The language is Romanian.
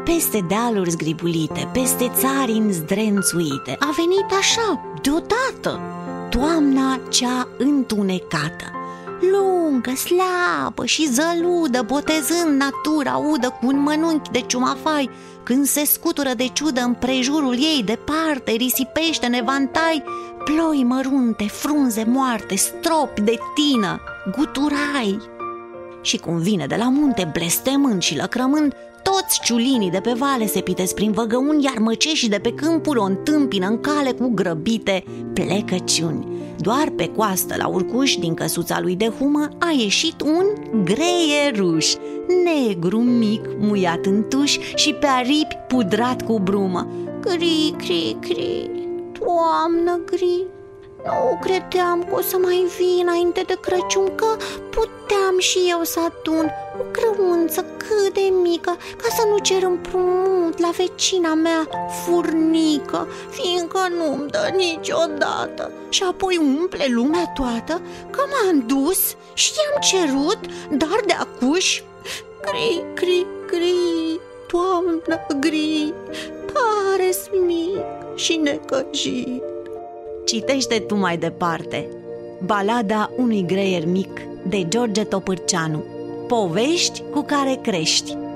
Peste dealuri zgribulite, peste țarini zdrențuite, a venit așa, deodată, toamna cea întunecată, lungă, slabă și zăludă, botezând natura udă cu un mănunchi de ciumafai. Când se scutură de ciudă împrejurul ei, departe risipește în evantai ploi mărunte, frunze moarte, stropi de tină, guturai. Și cum vine de la munte, blestemând și lăcrămând, toți ciulinii de pe vale se pitesc prin văgăuni, iar măceșii de pe câmpuri o întâmpină în cale cu grăbite plecăciuni. Doar pe coastă, la urcuș, din căsuța lui de humă, a ieșit un greieruș, negru, mic, muiat în tuș și pe aripi pudrat cu brumă. Cri, cri, cri, toamnă gri, nu credeam că o să mai vii înainte de Crăciun, că puteam și eu să adun o grăunță cât de mică, ca să nu cer împrumut la vecina mea furnică, fiindcă nu-mi dă niciodată. Și apoi umple lumea toată că m-am dus și i-am cerut, dar de acuși, cri, cri, cri, toamnă gri, pare-s mic și necăjit. Citește tu mai departe Balada unui greier mic de George Topârceanu. Povești cu care crești.